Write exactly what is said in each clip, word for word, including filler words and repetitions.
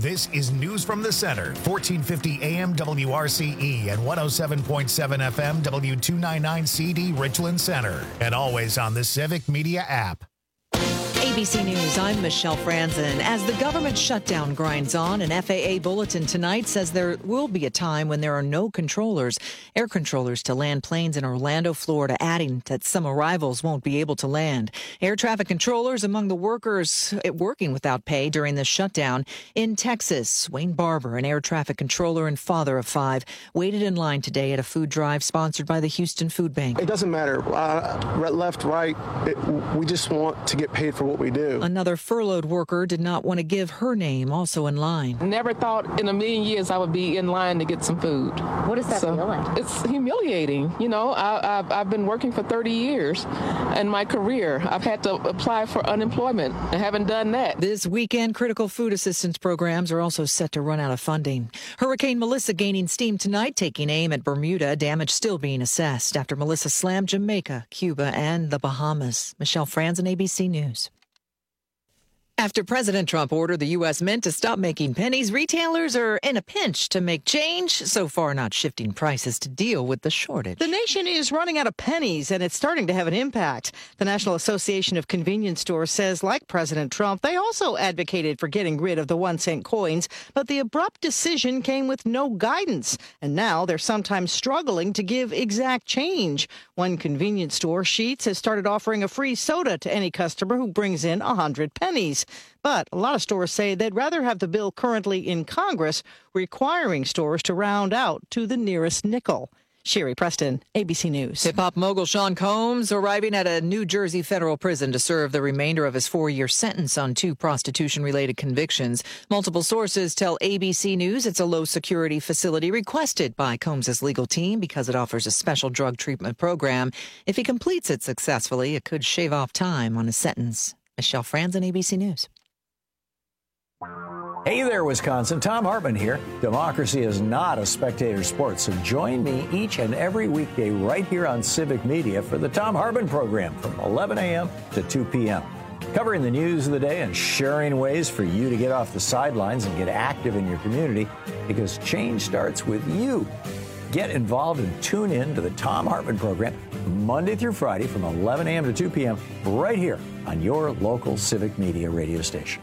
This is News from the Center, fourteen fifty A M W R C E and one oh seven point seven F M W two ninety-nine C D Richland Center. And always on the Civic Media app. A B C News, I'm Michelle Franzen. As the government shutdown grinds on, an F A A bulletin tonight says there will be a time when there are no controllers, air controllers to land planes in Orlando, Florida, adding that some arrivals won't be able to land. Air traffic controllers among the workers working without pay during the shutdown. In Texas, Wayne Barber, an air traffic controller and father of five, waited in line today at a food drive sponsored by the Houston Food Bank. It doesn't matter, uh, left, right, it, we just want to get paid for what we do. Another furloughed worker did not want to give her name, also in line. Never thought in a million years I would be in line to get some food. What does that so feel like? It's humiliating. You know, I, I've, I've been working for thirty years in my career. I've had to apply for unemployment and haven't done that. This weekend, critical food assistance programs are also set to run out of funding. Hurricane Melissa gaining steam tonight, taking aim at Bermuda. Damage still being assessed after Melissa slammed Jamaica, Cuba, and the Bahamas. Michelle Franzen, A B C News. After President Trump ordered the U S Mint to stop making pennies, retailers are in a pinch to make change, so far not shifting prices to deal with the shortage. The nation is running out of pennies, and it's starting to have an impact. The National Association of Convenience Stores says, like President Trump, they also advocated for getting rid of the one-cent coins, but the abrupt decision came with no guidance, and now they're sometimes struggling to give exact change. One convenience store, Sheetz, has started offering a free soda to any customer who brings in one hundred pennies. But a lot of stores say they'd rather have the bill currently in Congress requiring stores to round out to the nearest nickel. Sherry Preston, A B C News. Hip-hop mogul Sean Combs arriving at a New Jersey federal prison to serve the remainder of his four-year sentence on two prostitution-related convictions. Multiple sources tell A B C News it's a low-security facility requested by Combs' legal team because it offers a special drug treatment program. If he completes it successfully, it could shave off time on his sentence. Michelle Franzen, A B C News. Hey there, Wisconsin. Tom Hartman here. Democracy is not a spectator sport, so join me each and every weekday right here on Civic Media for the Tom Hartman program from eleven a.m. to two p.m. Covering the news of the day and sharing ways for you to get off the sidelines and get active in your community, because change starts with you. Get involved and tune in to the Tom Hartman program Monday through Friday from eleven a.m. to two p.m. right here on your local Civic Media radio station.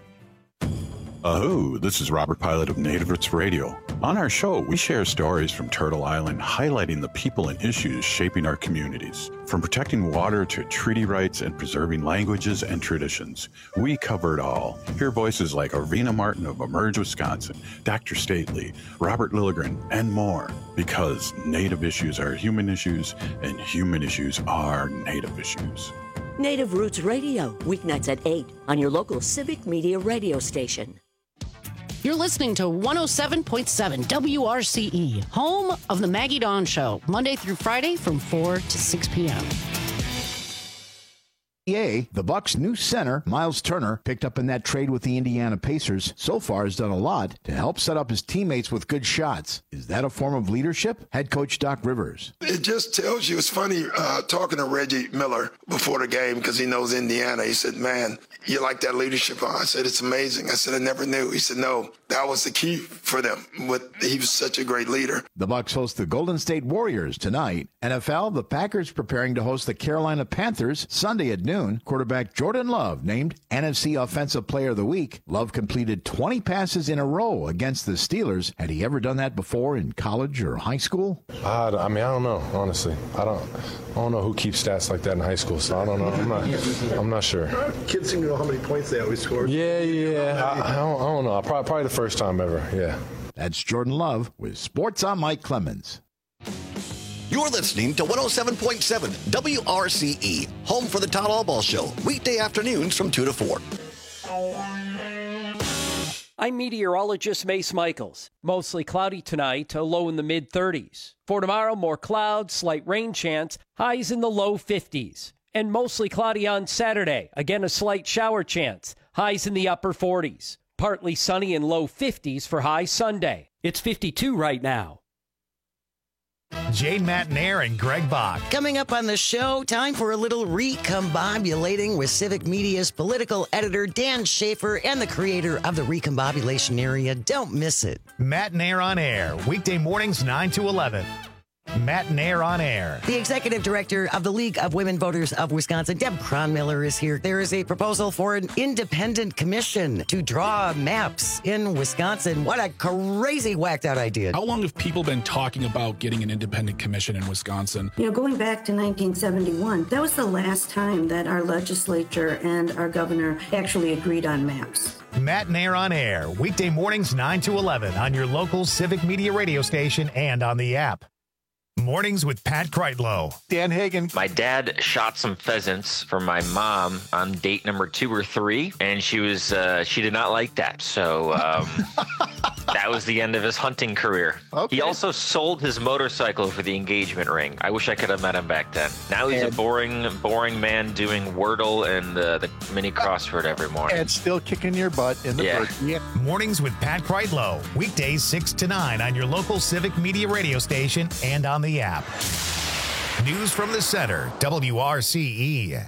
Oh, this is Robert Pilot of Native Roots Radio. On our show, we share stories from Turtle Island, highlighting the people and issues shaping our communities. From protecting water to treaty rights and preserving languages and traditions, we cover it all. Hear voices like Arvina Martin of Emerge Wisconsin, Doctor Stately, Robert Lilligren, and more. Because Native issues are human issues, and human issues are Native issues. Native Roots Radio, weeknights at eight on your local Civic Media radio station. You're listening to one oh seven point seven W R C E, home of the Maggie Dawn Show, Monday through Friday from four to six p.m. The Bucks' new center, Miles Turner, picked up in that trade with the Indiana Pacers, so far has done a lot to help set up his teammates with good shots. Is that a form of leadership? Head coach Doc Rivers. It just tells you, it's funny uh, talking to Reggie Miller before the game because he knows Indiana. He said, man, you like that leadership? I said, it's amazing. I said, I never knew. He said, no, that was the key for them. But he was such a great leader. The Bucks host the Golden State Warriors tonight. N F L, the Packers preparing to host the Carolina Panthers Sunday at noon. Quarterback Jordan Love named N F C Offensive Player of the Week. Love completed twenty passes in a row against the Steelers. Had he ever done that before in college or high school? Uh, I mean, I don't know, honestly. I don't I don't know who keeps stats like that in high school, so I don't know. I'm not I'm not sure. Kids seem to know how many points they always score. Yeah, yeah. I, I, don't, I don't know. Probably, probably the first time ever, yeah. That's Jordan Love with Sports. I'm Mike Clemens. You're listening to one oh seven point seven W R C E, home for the Todd Albaugh Show, weekday afternoons from two to four. I'm meteorologist Mace Michaels. Mostly cloudy tonight, a low in the mid-thirties. For tomorrow, more clouds, slight rain chance, highs in the low fifties. And mostly cloudy on Saturday, again a slight shower chance, highs in the upper forties. Partly sunny and low fifties for high Sunday. It's fifty-two right now. Jane Matnair and Greg Bach. Coming up on the show, time for a little recombobulating with Civic Media's political editor Dan Schaefer and the creator of the Recombobulation Area. Don't miss it. Matt Nair on Air, weekday mornings nine to eleven. Matt Nair on Air. The executive director of the League of Women Voters of Wisconsin, Deb Cronmiller, is here. There is a proposal for an independent commission to draw maps in Wisconsin. What a crazy, whacked out idea. How long have people been talking about getting an independent commission in Wisconsin? You know, going back to nineteen seventy-one, that was the last time that our legislature and our governor actually agreed on maps. Matt Nair on Air, weekday mornings nine to eleven on your local Civic Media radio station and on the app. Mornings with Pat Kreitlow. Dan Hagan. My dad shot some pheasants for my mom on date number two or three, and she was uh, she did not like that. So um, that was the end of his hunting career. Okay. He also sold his motorcycle for the engagement ring. I wish I could have met him back then. Now he's and, a boring, boring man doing Wordle and uh, the mini crossword every morning. And still kicking your butt in the yeah. bird. Yeah. Mornings with Pat Kreitlow. Weekdays six to nine on your local Civic Media radio station and on the app. News from the center, W R C E.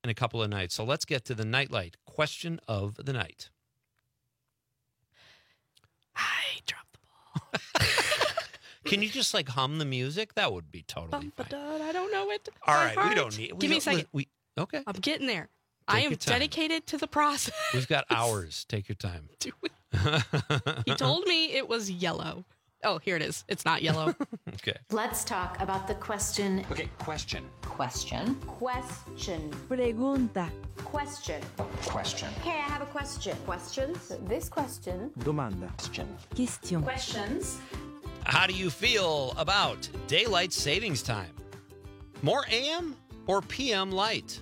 in a couple of nights. So let's get to the Nightlight question of the night. I dropped the ball. Can you just like hum the music? That would be totally fine. I don't know it. All right, we don't need. We Give me a second. We, okay. I'm getting there. Take I am your time. dedicated to the process. We've got hours. Take your time. He told me it was yellow. Oh, here it is. It's not yellow. Okay. Let's talk about the question. Okay, question. Question. Question. Pregunta. Question. Question. Okay, I have a question. Questions? This question. Domanda. Question. Question. Questions. How do you feel about daylight savings time? More A M or P M light?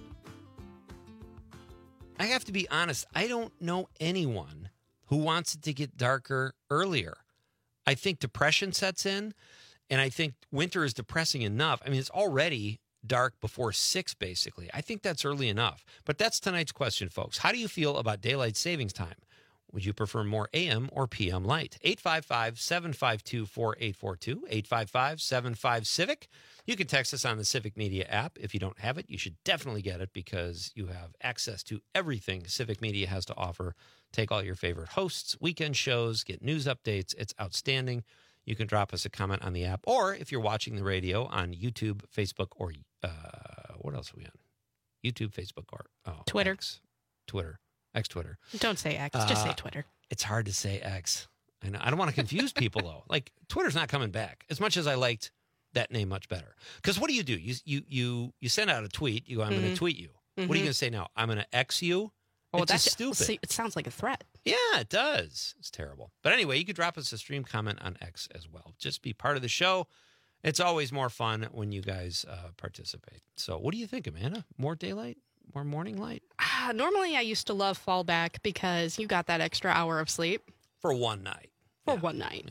I have to be honest, I don't know anyone who wants it to get darker earlier. I think depression sets in, and I think winter is depressing enough. I mean, it's already dark before six, basically. I think that's early enough. But that's tonight's question, folks. How do you feel about daylight savings time? Would you prefer more A M or P M light? eight five five, seven five two, four eight four two, eight five five, seven five, CIVIC. You can text us on the Civic Media app. If you don't have it, you should definitely get it because you have access to everything Civic Media has to offer. Take all your favorite hosts, weekend shows, get news updates. It's outstanding. You can drop us a comment on the app. Or if you're watching the radio on YouTube, Facebook, or uh, what else are we on? YouTube, Facebook, or oh, Twitter. X. Twitter. X Twitter. Don't say X. Just Uh, say Twitter. It's hard to say X. I know. I don't want to confuse people, though. Like, Twitter's not coming back as much as I liked that name much better. Because what do you do? You you you you send out a tweet. You go, I'm Mhm. going to tweet you. What are Mhm. you going to say now? I'm going to X you? Oh, it's that's just stupid. See, it sounds like a threat. Yeah, it does. It's terrible. But anyway, you could drop us a stream comment on X as well. Just be part of the show. It's always more fun when you guys uh, participate. So what do you think, Amanda? More daylight? More morning light? Ah, normally, I used to love fallback because you got that extra hour of sleep. For one night. For one night.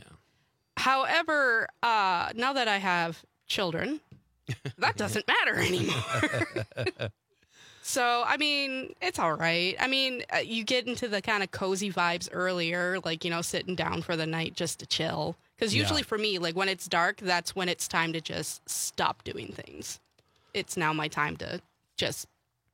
However, uh, now that I have children, that doesn't matter anymore. So, I mean, it's all right. I mean, uh, you get into the kind of cozy vibes earlier, like, you know, sitting down for the night just to chill. Because usually Yeah. for me, like, when it's dark, that's when it's time to just stop doing things. It's now my time to just,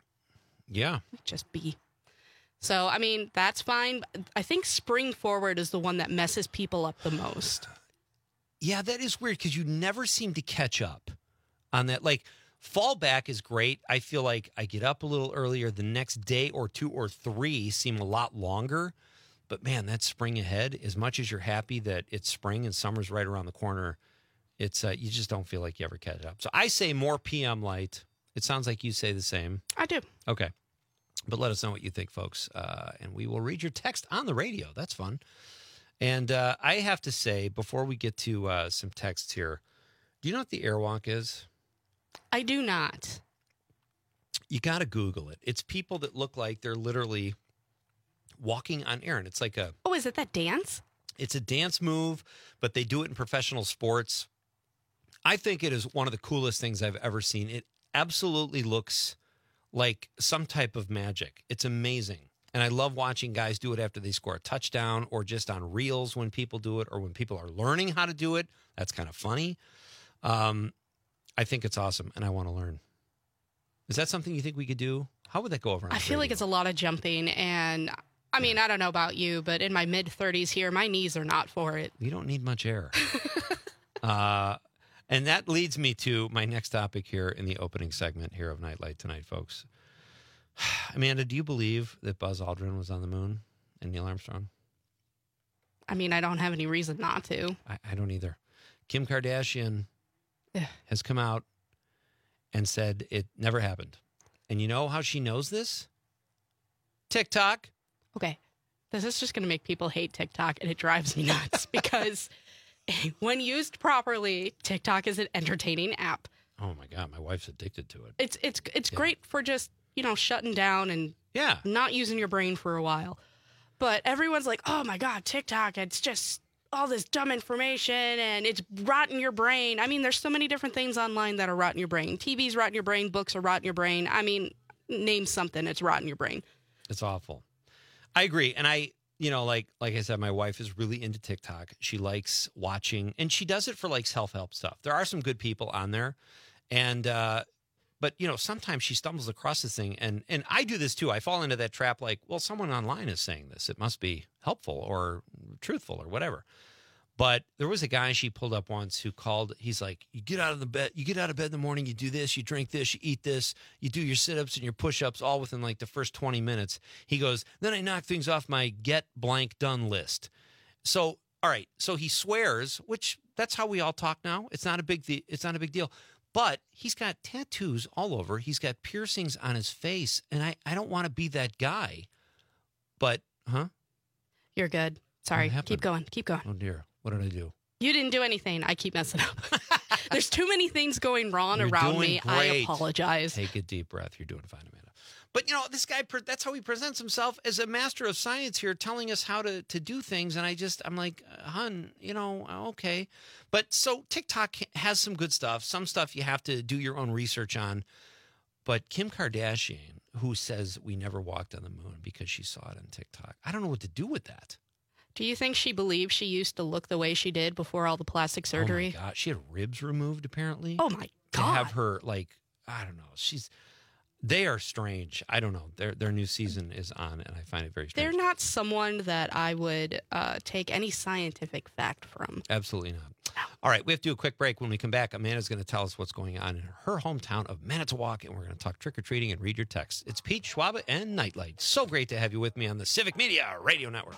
Yeah. just be. So, I mean, that's fine. I think spring forward is the one that messes people up the most. Yeah, that is weird because you never seem to catch up on that. Like, fallback is great. I feel like I get up a little earlier. The next day or two or three seem a lot longer. But man, that spring ahead, as much as you're happy that it's spring and summer's right around the corner, it's uh, you just don't feel like you ever catch up. So I say more P M light. It sounds like you say the same. I do. Okay. But let us know what you think, folks. Uh, and we will read your text on the radio. That's fun. And uh, I have to say, before we get to uh, some texts here, do you know what the airwalk is? I do not. You got to Google it. It's people that look like they're literally walking on air. And it's like a, Oh, is it that dance? it's a dance move, but they do it in professional sports. I think it is one of the coolest things I've ever seen. It absolutely looks like some type of magic. It's amazing. And I love watching guys do it after they score a touchdown or just on reels when people do it or when people are learning how to do it. That's kind of funny. Um, I think it's awesome, and I want to learn. Is that something you think we could do? How would that go over on I feel like it's a lot of jumping, and I mean, I don't know about you, but in my mid thirties here, my knees are not for it. You don't need much air. uh, and that leads me to my next topic here in the opening segment here of Nightlight tonight, folks. Amanda, do you believe that Buzz Aldrin was on the moon and Neil Armstrong? I mean, I don't have any reason not to. I, I don't either. Kim Kardashian Ugh. has come out and said it never happened. And you know how she knows this? TikTok. Okay. This is just going to make people hate TikTok, and it drives me nuts because when used properly, TikTok is an entertaining app. Oh, my God. My wife's addicted to it. It's it's it's Yeah. great for just, you know, shutting down and yeah. not using your brain for a while. But everyone's like, oh, my God, TikTok, it's just all this dumb information and it's rotting your brain. I mean, there's so many different things online that are rotting your brain. T V's rotting your brain. Books are rotting your brain. I mean, name something, it's rotting your brain. It's awful. I agree. And I, you know, like like I said, my wife is really into TikTok. She likes watching, and she does it for like self-help stuff. There are some good people on there. And uh, But, you know, sometimes she stumbles across this thing, and, and I do this too. I fall into that trap like, well, someone online is saying this. It must be helpful or truthful or whatever. But there was a guy she pulled up once who called, he's like, you get out of the bed, you get out of bed in the morning, you do this, you drink this, you eat this, you do your sit-ups and your push-ups all within like the first twenty minutes. He goes, then I knock things off my get blank done list. So, all right, so he swears, which that's how we all talk now. It's not a big th- it's not a big deal. But he's got tattoos all over. He's got piercings on his face, and I, I don't want to be that guy. But, huh? You're good. Sorry. Keep going. Keep going. Oh, dear. What did I do? You didn't do anything. I keep messing up. There's too many things going wrong You're around doing me. I great. apologize. Take a deep breath. You're doing fine, Amanda. But, you know, this guy, pre- that's how he presents himself as a master of science here, telling us how to, to do things. And I just, I'm like, hun, you know, okay. But so TikTok has some good stuff. Some stuff you have to do your own research on. But Kim Kardashian, who says we never walked on the moon because she saw it on TikTok, I don't know what to do with that. Do you think she believes she used to look the way she did before all the plastic surgery? Oh, my God. She had ribs removed, apparently. Oh, my God. To have her, like, I don't know. She's... They are strange. I don't know. Their their new season is on, and I find it very strange. They're not someone that I would uh, take any scientific fact from. Absolutely not. All right, we have to do a quick break. When we come back, Amanda's going to tell us what's going on in her hometown of Manitowoc, and we're going to talk trick-or-treating and read your texts. It's Pete Schwab and Nightlight. So great to have you with me on the Civic Media Radio Network.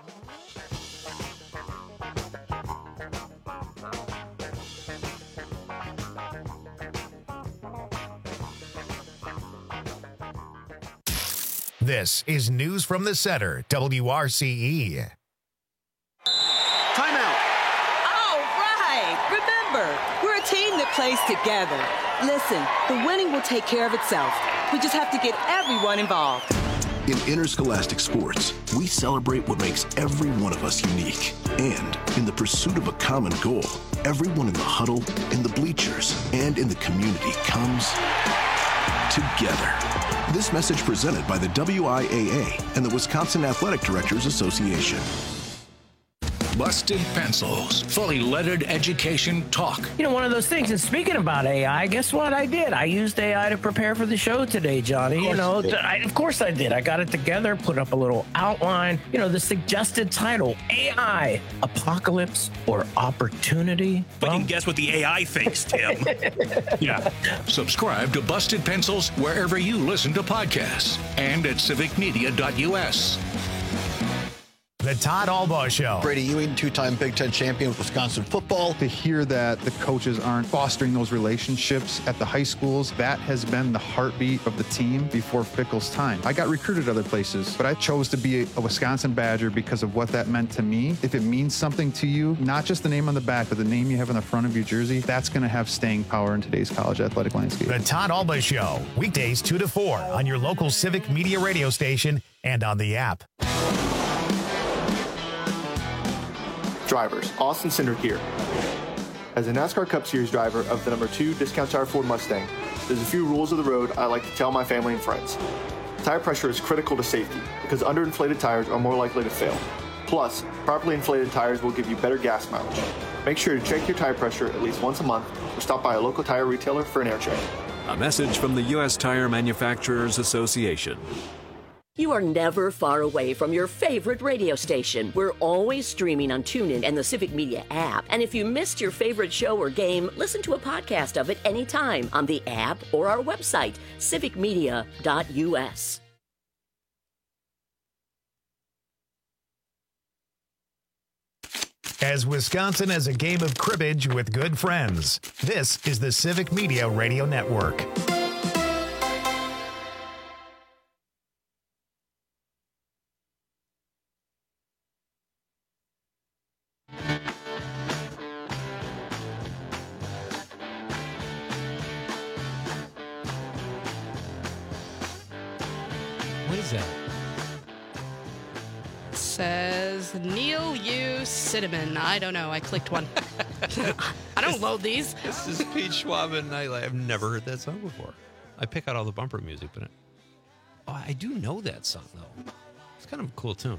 This is News from the Center, W R C E. Timeout. All right. Remember, we're a team that plays together. Listen, the winning will take care of itself. We just have to get everyone involved. In interscholastic sports, we celebrate what makes every one of us unique. And in the pursuit of a common goal, everyone in the huddle, in the bleachers, and in the community comes together. This message presented by the W I A A and the Wisconsin Athletic Directors Association. Busted Pencils, fully leaded education talk. You know, one of those things, and speaking about A I, guess what I did? I used A I to prepare for the show today, Johnny. You know, you I, of course I did. I got it together, put up a little outline. You know, the suggested title, A I, Apocalypse or Opportunity? But well, you can guess what the A I thinks, Tim. Yeah. Subscribe to Busted Pencils wherever you listen to podcasts and at civic media dot U S. The Todd Albaugh Show. Brady Ewing, two-time Big Ten champion with Wisconsin football. To hear that the coaches aren't fostering those relationships at the high schools, that has been the heartbeat of the team before Fickell's time. I got recruited other places, but I chose to be a Wisconsin Badger because of what that meant to me. If it means something to you, not just the name on the back, but the name you have on the front of your jersey, that's going to have staying power in today's college athletic landscape. The Todd Albaugh Show, weekdays two to four on your local Civic Media radio station and on the app. Drivers, Austin Cindric here. As a NASCAR Cup Series driver of the number two Discount Tire Ford Mustang, there's a few rules of the road I like to tell my family and friends. Tire pressure is critical to safety because underinflated tires are more likely to fail. Plus, properly inflated tires will give you better gas mileage. Make sure to check your tire pressure at least once a month or stop by a local tire retailer for an air check. A message from the U S Tire Manufacturers Association. You are never far away from your favorite radio station. We're always streaming on TuneIn and the Civic Media app. And if you missed your favorite show or game, listen to a podcast of it anytime on the app or our website, civic media dot U S. As Wisconsin has a game of cribbage with good friends, this is the Civic Media Radio Network. What is that? Says Neil U. Cinnamon. I don't know. I clicked one. I don't load these. This is Pete Schwab and Nightlight. I've never heard that song before. I pick out all the bumper music, but it, oh, I do know that song though. It's kind of a cool tune.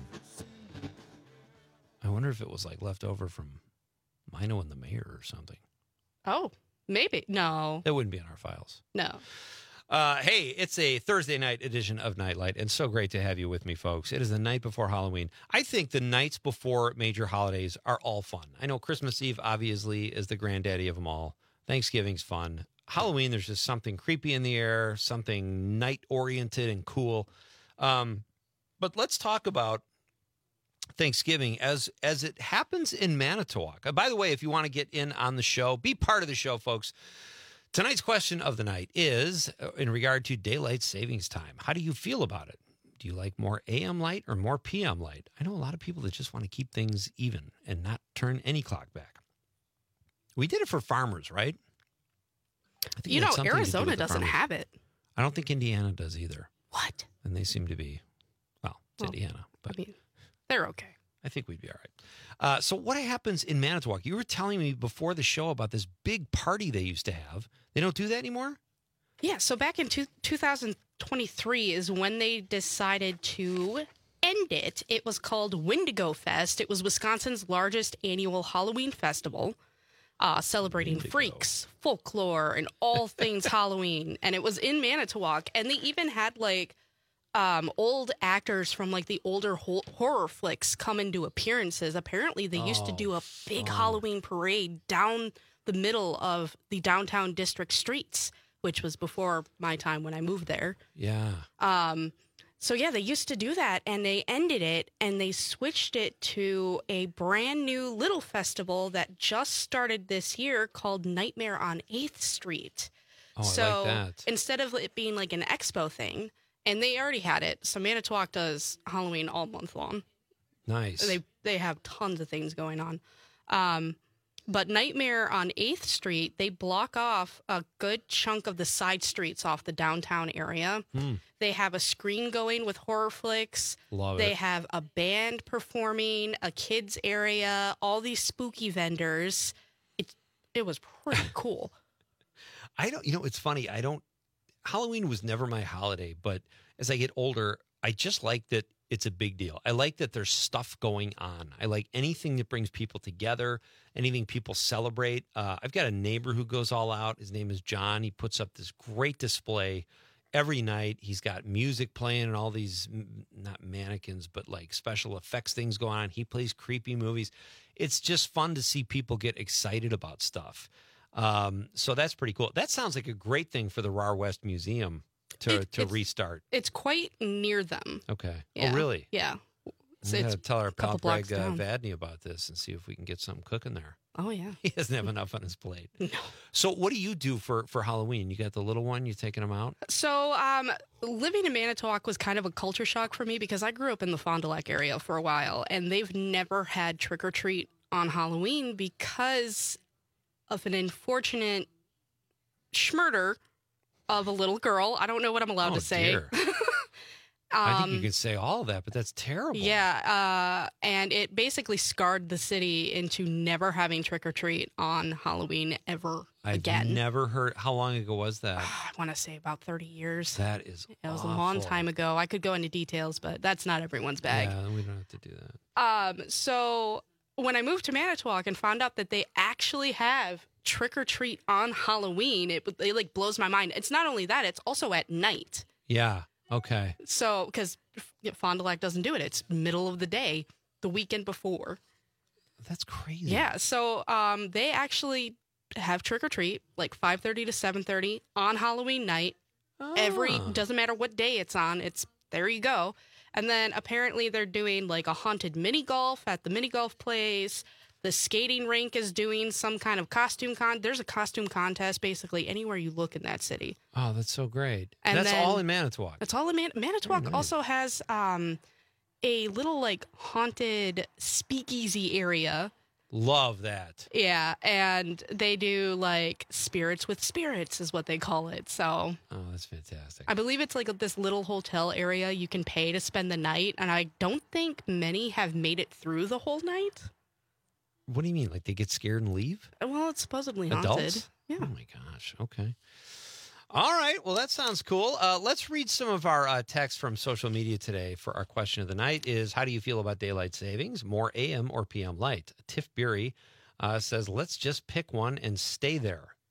I wonder if it was like left over from Mino and the Mayor or something. Oh, Maybe. No. That wouldn't be on our files. No. Uh, hey, it's a Thursday night edition of Nightlight, and so great to have you with me, folks. It is the night before Halloween. I think the nights before major holidays are all fun. I know Christmas Eve, obviously, is the granddaddy of them all. Thanksgiving's fun. Halloween, there's just something creepy in the air, something night-oriented and cool. Um, but let's talk about Thanksgiving as as it happens in Manitowoc. Uh, by the way, if you want to get in on the show, be part of the show, folks. Tonight's question of the night is uh, in regard to daylight savings time. How do you feel about it? Do you like more A M light or more P M light? I know a lot of people that just want to keep things even and not turn any clock back. We did it for farmers, right? I think You it had know, something to do Arizona with the doesn't farmers. have it. I don't think Indiana does either. What? And they seem to be, well, it's Well, Indiana, but I mean, they're okay. I think we'd be all right. Uh, so what happens in Manitowoc? You were telling me before the show about this big party they used to have. They don't do that anymore? Yeah, so back in two, two thousand twenty-three is when they decided to end it. It was called Wendigo Fest. It was Wisconsin's largest annual Halloween festival, uh, celebrating Wendigo. freaks, folklore, and all things Halloween. And it was in Manitowoc. And they even had like um, old actors from like the older ho- horror flicks come and do appearances. Apparently, they used to Oh, do a big fun. Halloween parade down the middle of the downtown district streets, which was before my time when I moved there. Yeah. Um, so yeah, they used to do that, and they ended it, and they switched it to a brand new little festival that just started this year called Nightmare on eighth Street. Oh, I so like that. instead of it being like an expo thing, and they already had it, so Manitowoc does Halloween all month long. Nice. They they have tons of things going on. Um, but Nightmare on eighth Street, they block off a good chunk of the side streets off the downtown area. Hmm. They have a screen going with horror flicks. Love they it. have a band performing, a kids area, all these spooky vendors. It it was pretty cool. I don't, you know, it's funny. I don't, Halloween was never my holiday, but as I get older, I just like that it's a big deal. I like that there's stuff going on. I like anything that brings people together, anything people celebrate. Uh, I've got a neighbor who goes all out. His name is John. He puts up this great display every night. He's got music playing and all these, m- not mannequins, but like special effects things going on. He plays creepy movies. It's just fun to see people get excited about stuff. Um, so that's pretty cool. That sounds like a great thing for the Rahr West Museum to, It- to it's- restart. It's quite near them. Okay. Yeah. Oh, really? Yeah. I'm So going it's to tell our a pal couple blocks Greg uh, down. Vadney about this and see if we can get something cooking there. Oh, yeah. He doesn't have enough on his plate. So what do you do for, for Halloween? You got the little one? You taking him out? So, um, living in Manitowoc was kind of a culture shock for me because I grew up in the Fond du Lac area for a while, and they've never had trick or treat on Halloween because of an unfortunate schmurder of a little girl. I don't know what I'm allowed Oh, to say. dear. I think you Um, can say all of that, but that's terrible. Yeah, uh, and it basically scarred the city into never having trick or treat on Halloween ever I've again. never heard. How long ago was that? I want to say about thirty years. That is It was a long awful. time ago. I could go into details, but that's not everyone's bag. Yeah, we don't have to do that. Um, so when I moved to Manitowoc and found out that they actually have trick or treat on Halloween, it, it like blows my mind. It's not only that; it's also at night. Yeah. Okay. So because you know, Fond du Lac doesn't do it, it's middle of the day, the weekend before. That's crazy. Yeah. So um, they actually have trick or treat like five thirty to seven thirty on Halloween night. Every Ah. doesn't matter what day it's on. It's there you go. And then apparently they're doing like a haunted mini golf at the mini golf place. The skating rink is doing some kind of costume con. There's a costume contest basically anywhere you look in that city. Oh, that's so great. And that's then- all in Manitowoc. It's all in Man- Manitowoc. Very nice. Also has um, a little like haunted speakeasy area. Love that. Yeah, and they do like spirits with spirits is what they call it. So Oh, that's fantastic. I believe it's like this little hotel area you can pay to spend the night, and I don't think many have made it through the whole night. What do you mean? Like they get scared and leave? Well, it's supposedly haunted. Adults? Yeah. Oh my gosh. Okay. All right. Well, that sounds cool. Uh, let's read some of our uh, texts from social media today. For our question of the night is, how do you feel about daylight savings? More A M or P M light? Tiff Beery uh, says, let's just pick one and stay there.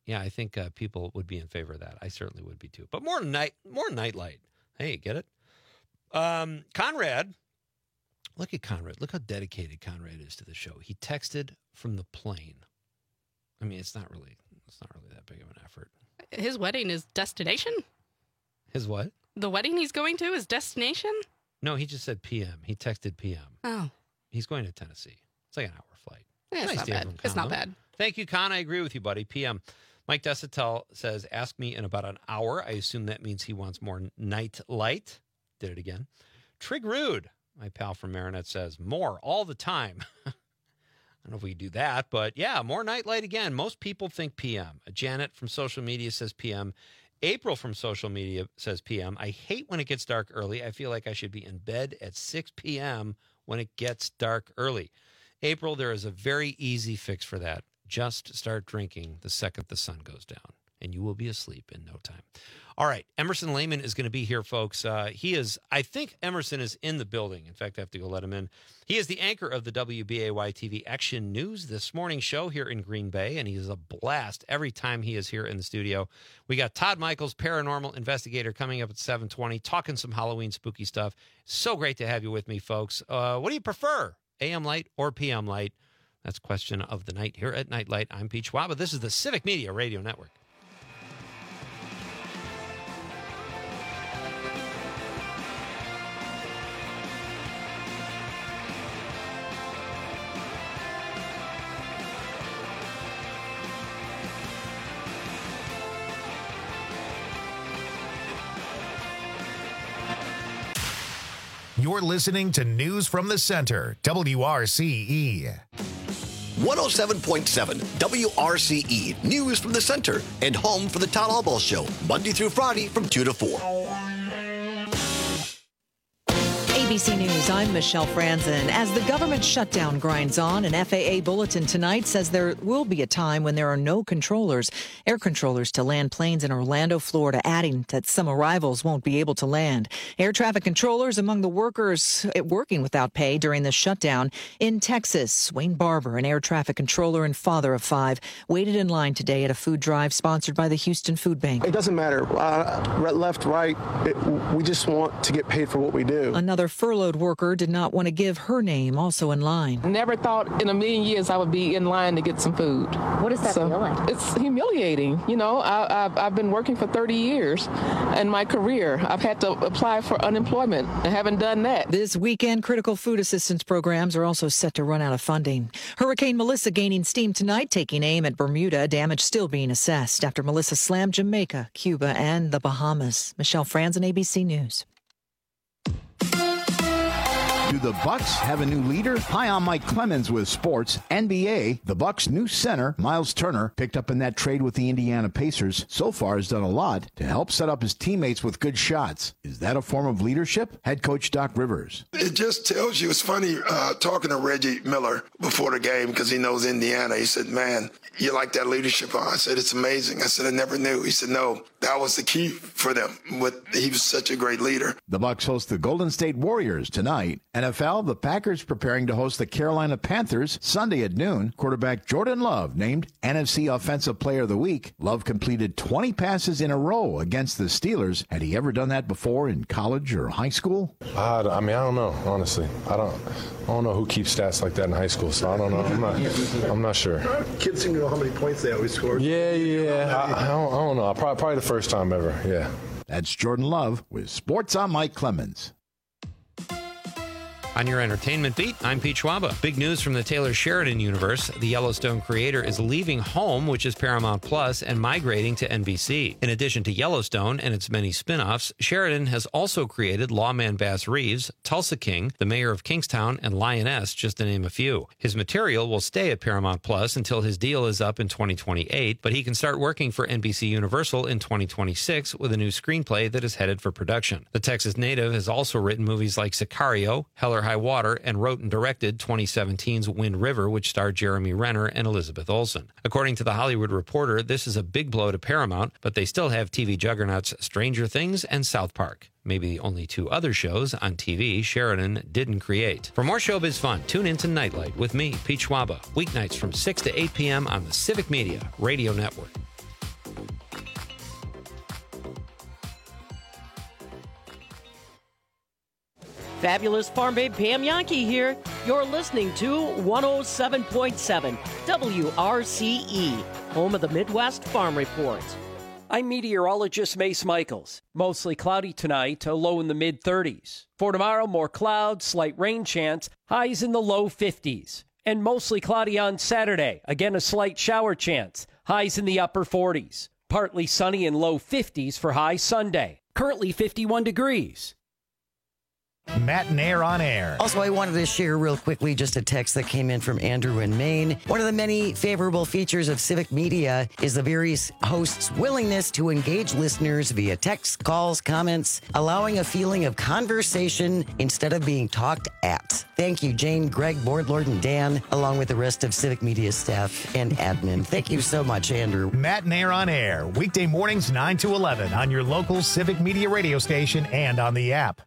Yeah, I think uh, people would be in favor of that. I certainly would be too. But more night, more nightlight. Hey, get it? Um, Conrad, look at Conrad. Look how dedicated Conrad is to the show. He texted from the plane. I mean, it's not really, it's not really that big of an effort. His wedding is destination? His what? The wedding he's going to is destination? No, he just said P M. He texted P M. Oh. He's going to Tennessee. It's like an hour flight. Yeah, it's nice not to have bad. him, It's Con, not though. bad. Thank you, Con. I agree with you, buddy. P M. Mike Desatel says, ask me in about an hour. I assume that means he wants more night light. Did it again. Trig Rude, my pal from Marinette, says, more all the time. I don't know if we do that, but yeah, more night light again. Most people think P M. Janet from social media says P M. April from social media says P M. I hate when it gets dark early. I feel like I should be in bed at six p.m. when it gets dark early. April, there is a very easy fix for that. Just start drinking the second the sun goes down, and you will be asleep in no time. All right, Emerson Lehman is going to be here, folks. Uh, he is, I think Emerson is in the building. In fact, I have to go let him in. He is the anchor of the W B A Y T V Action News This Morning show here in Green Bay, and he is a blast every time he is here in the studio. We got Todd Michaels, paranormal investigator, coming up at seven twenty, talking some Halloween spooky stuff. So great to have you with me, folks. Uh, what do you prefer, A M light or P M light? That's question of the night here at Nightlight. I'm Pete Schwab. This is the Civic Media Radio Network. You're listening to News from the Center, W R C E. one oh seven point seven W R C E, News from the Center, and home for the Todd Albaugh Show, Monday through Friday from two to four. A B C News, I'm Michelle Franzen. As the government shutdown grinds on, an F A A bulletin tonight says there will be a time when there are no controllers, air controllers to land planes in Orlando, Florida, adding that some arrivals won't be able to land. Air traffic controllers among the workers working without pay during the shutdown. In Texas, Wayne Barber, an air traffic controller and father of five, waited in line today at a food drive sponsored by the Houston Food Bank. It doesn't matter, uh, left, right, it, we just want to get paid for what we do. Another furloughed worker did not want to give her name, also in line. Never thought in a million years I would be in line to get some food. What does that so feel like? It's humiliating. You know, I, I've, I've been working for thirty years in my career. I've had to apply for unemployment. I haven't done that. This weekend, critical food assistance programs are also set to run out of funding. Hurricane Melissa gaining steam tonight, taking aim at Bermuda. Damage still being assessed after Melissa slammed Jamaica, Cuba, and the Bahamas. Michelle Franzen, A B C News. Do the Bucks have a new leader? Hi, I'm Mike Clemens with Sports. N B A, the Bucks' new center, Miles Turner, picked up in that trade with the Indiana Pacers, so far has done a lot to help set up his teammates with good shots. Is that a form of leadership? Head coach Doc Rivers. It just tells you, it's funny uh, talking to Reggie Miller before the game because he knows Indiana. He said, man, you like that leadership? I said, it's amazing. I said, I never knew. He said, no, that was the key for them. But he was such a great leader. The Bucks host the Golden State Warriors tonight. N F L, the Packers preparing to host the Carolina Panthers Sunday at noon. Quarterback Jordan Love named N F C Offensive Player of the Week. Love completed twenty passes in a row against the Steelers. Had he ever done that before in college or high school? Uh, I mean, I don't know, honestly. I don't I don't know who keeps stats like that in high school, so I don't know. I'm not, I'm not sure. Kids seem to know how many points they always score. Yeah, yeah. I, I, don't, I don't know. Probably, probably the first time ever, yeah. That's Jordan Love with Sports. I'm Mike Clemens. On your entertainment beat, I'm Pete Schwaba. Big news from the Taylor Sheridan universe. The Yellowstone creator is leaving Home, which is Paramount Plus, and migrating to N B C. In addition to Yellowstone and its many spin-offs, Sheridan has also created Lawman Bass Reeves, Tulsa King, The Mayor of Kingstown, and Lioness, just to name a few. His material will stay at Paramount Plus until his deal is up in twenty twenty-eight, but he can start working for N B C Universal in twenty twenty-six with a new screenplay that is headed for production. The Texas native has also written movies like Sicario, Hell or High Water, and wrote and directed twenty seventeen's Wind River, which starred Jeremy Renner and Elizabeth Olsen. According to The Hollywood Reporter, this is a big blow to Paramount, but they still have T V juggernauts Stranger Things and South Park. Maybe the only two other shows on T V Sheridan didn't create. For more showbiz fun, tune in to Nightlight with me, Pete Schwaba, weeknights from six to eight p.m. on the Civic Media Radio Network. Fabulous Farm Babe Pam Yankee here. You're listening to one oh seven point seven W R C E, home of the Midwest Farm Report. I'm meteorologist Mace Michaels. Mostly cloudy tonight, a low in the mid-thirties. For tomorrow, more clouds, slight rain chance, highs in the low fifties. And mostly cloudy on Saturday. Again, a slight shower chance, highs in the upper forties. Partly sunny and low fifties for high Sunday. Currently fifty-one degrees. Matt and Air on Air. Also, I wanted to share real quickly just a text that came in from Andrew in Maine. One of the many favorable features of Civic Media is the various hosts' willingness to engage listeners via text, calls, comments, allowing a feeling of conversation instead of being talked at. Thank you, Jane, Greg, Boardlord, and Dan, along with the rest of Civic Media staff and admin. Thank you so much, Andrew. Matt and Air on Air, weekday mornings nine to eleven on your local Civic Media radio station and on the app.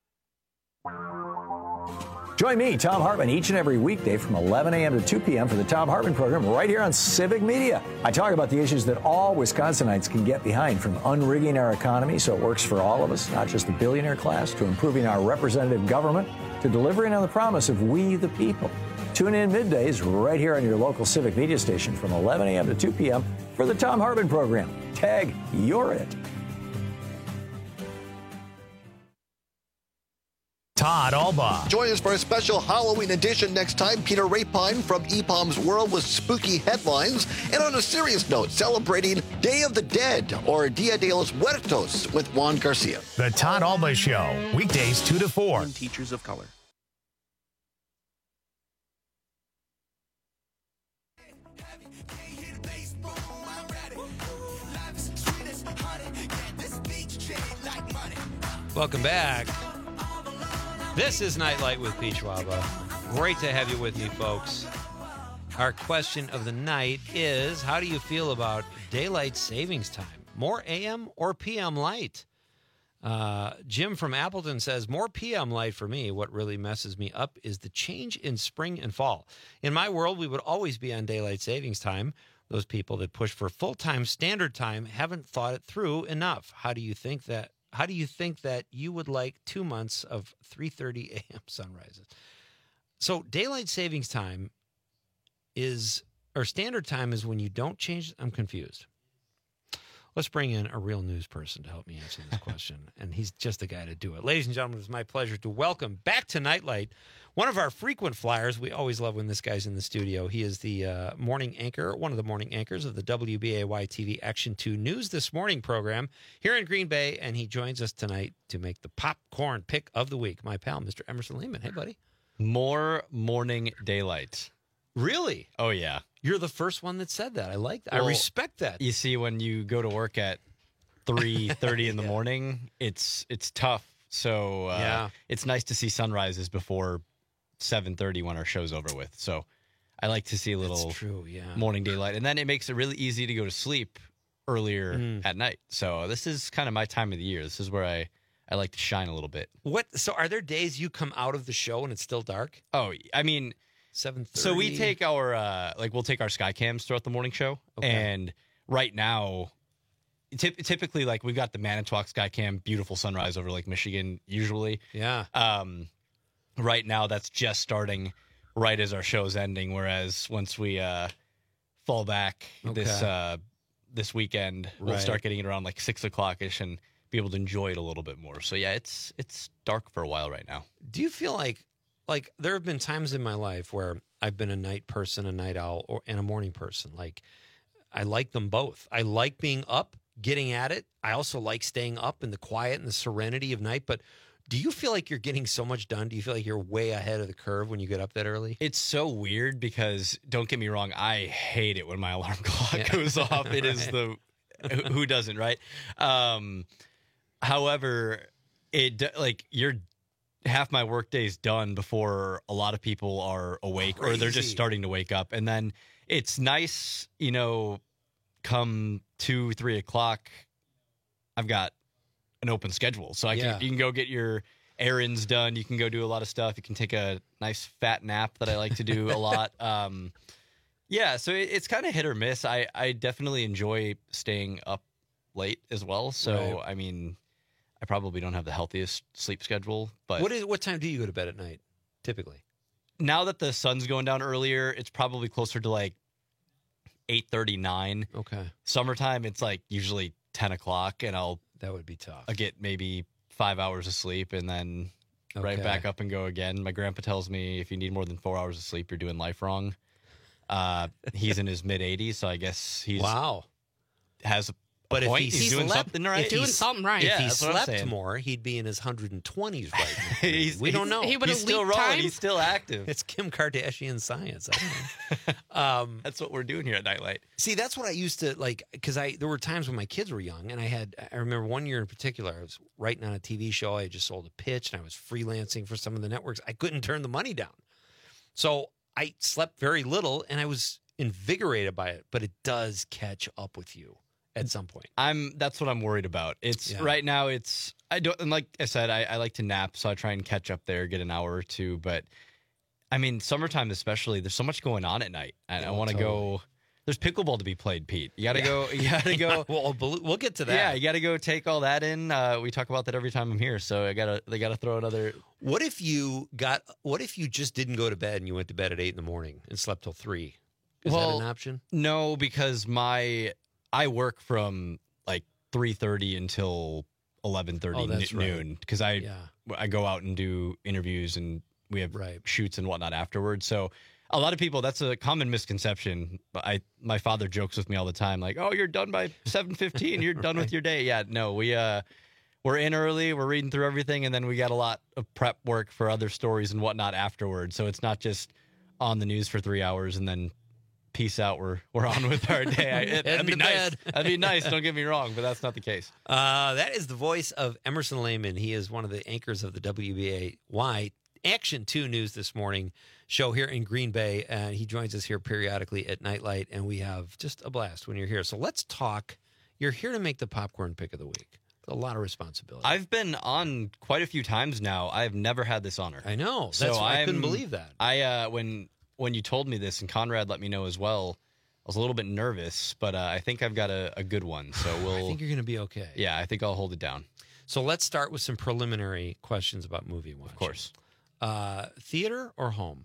Join me, Tom Hartman, each and every weekday from eleven a.m. to two p.m. for the Tom Hartman program right here on Civic Media. I talk about the issues that all Wisconsinites can get behind, from unrigging our economy so it works for all of us, not just the billionaire class, to improving our representative government, to delivering on the promise of we the people. Tune in middays right here on your local Civic Media station from eleven a.m. to two p.m. for the Tom Hartman program. Tag, you're it. Todd Alba. Join us for a special Halloween edition next time. Peter Rapine from E P O M's World with spooky headlines. And on a serious note, celebrating Day of the Dead, or Dia de los Muertos, with Juan Garcia. The Todd Alba Show, weekdays two to four. Teachers of color. Welcome back. This is Nightlight with Peach Waba. Great to have you with me, folks. Our question of the night is, how do you feel about daylight savings time? More A M or P M light? Uh, Jim from Appleton says, more P M light for me. What really messes me up is the change in spring and fall. In my world, we would always be on daylight savings time. Those people that push for full-time standard time haven't thought it through enough. How do you think that? How do you think that you would like two months of three thirty a.m. sunrises? So daylight savings time is, or standard time is when you don't change. I'm confused. Let's bring in a real news person to help me answer this question, and he's just the guy to do it. Ladies and gentlemen, it's my pleasure to welcome back to Nightlight one of our frequent flyers. We always love when this guy's in the studio. He is the uh, morning anchor, one of the morning anchors of the W B A Y T V Action two News This Morning program here in Green Bay, and he joins us tonight to make the popcorn pick of the week. My pal, Mister Emerson Lehman. Hey, buddy. More morning daylight. Really? Oh, yeah. You're the first one that said that. I like that. Well, I respect that. You see, when you go to work at three thirty in the yeah. morning, it's it's tough. So uh, yeah. it's nice to see sunrises before seven thirty when our show's over with. So I like to see a little That's true, yeah. morning daylight. And then it makes it really easy to go to sleep earlier mm. at night. So this is kind of my time of the year. This is where I, I like to shine a little bit. What? So are there days you come out of the show and it's still dark? Oh, I mean... seven thirty. So we take our, uh, like, we'll take our sky cams throughout the morning show. Okay. And right now, ty- typically, like, we've got the Manitowoc sky cam, beautiful sunrise over Lake Michigan, usually. Yeah. Um, right now, that's just starting right as our show's ending. Whereas once we uh, fall back Okay. this uh, this weekend, we'll Right. start getting it around like six o'clock ish and be able to enjoy it a little bit more. So yeah, it's it's dark for a while right now. Do you feel like, like there have been times in my life where I've been a night person, a night owl, or and a morning person. Like I like them both. I like being up, getting at it. I also like staying up in the quiet and the serenity of night. But do you feel like you're getting so much done? Do you feel like you're way ahead of the curve when you get up that early? It's so weird because, don't get me wrong, I hate it when my alarm clock yeah. goes off. It is the, who doesn't, right? Um, however, it like you're, half my workday's done before a lot of people are awake Crazy. Or they're just starting to wake up. And then it's nice, you know, come two, three o'clock, I've got an open schedule. So I can, Yeah. you can go get your errands done. You can go do a lot of stuff. You can take a nice fat nap that I like to do a lot. Um, yeah, so it, it's kind of hit or miss. I, I definitely enjoy staying up late as well. So, Right. I mean, I probably don't have the healthiest sleep schedule. But What is what time do you go to bed at night, typically? now that the sun's going down earlier, it's probably closer to like eight thirty, nine. Okay. Summertime, it's like usually ten o'clock, and I'll That would be tough. I'll get maybe five hours of sleep, and then right Okay. back up and go again. My grandpa tells me if you need more than four hours of sleep, you're doing life wrong. Uh, he's in his mid eighties, so I guess he's Wow. has a But if point. he he's doing slept- something right. if he Doing s- something right. Yeah, If he that's what I'm slept saying. more, he'd be in his hundred twenties right now. He's- we don't he's- know. He would He's have still leaked rolling. time. He's still active. It's Kim Kardashian science. I don't know. um, That's what we're doing here at Nightlight. see, that's what I used to like because I there were times when my kids were young, and I had I remember one year in particular, I was writing on a T V show. I had just sold a pitch, and I was freelancing for some of the networks. I couldn't turn the money down, so I slept very little, and I was invigorated by it. But it does catch up with you at some point. I'm. That's what I'm worried about. It's Yeah. right now. It's I don't. And like I said, I, I like to nap, so I try and catch up there, get an hour or two. But I mean, summertime especially. There's so much going on at night, and Yeah, I want to totally. go. There's pickleball to be played, Pete. You got to Yeah. go. You got to go. Well, we'll we'll get to that. Yeah, you got to go take all that in. Uh, we talk about that every time I'm here, so I gotta. They gotta throw another. What if you got? What if you just didn't go to bed and you went to bed at eight in the morning and slept till three? Is Well, that an option? No, because my I work from like three thirty until eleven thirty Oh, that's right. noon because I Yeah. I go out and do interviews and we have Right. shoots and whatnot afterwards. So a lot of people, that's a common misconception. I my father jokes with me all the time, like, "Oh, you're done by seven fifteen. You're done with your day." Yeah, no, we uh we're in early. We're reading through everything, and then we got a lot of prep work for other stories and whatnot afterwards. So it's not just on the news for three hours and then peace out. We're we're on with our day. I, it, that'd be to nice. bed. That'd be nice. Don't get me wrong, but that's not the case. Uh, that is the voice of Emerson Lehman. He is one of the anchors of the W B A Y Action two News This Morning show here in Green Bay. And he joins us here periodically at Nightlight, and we have just a blast when you're here. So let's talk. You're here to make the popcorn pick of the week. A lot of responsibility. I've been on quite a few times now. I've never had this honor. I know. So That's why I I'm- couldn't believe that. I uh, when when you told me this, and Conrad let me know as well, I was a little bit nervous, but uh, I think I've got a, a good one. So we'll. I think you're going to be okay. Yeah, I think I'll hold it down. So let's start with some preliminary questions about movie watching. Of course. Uh, theater or home?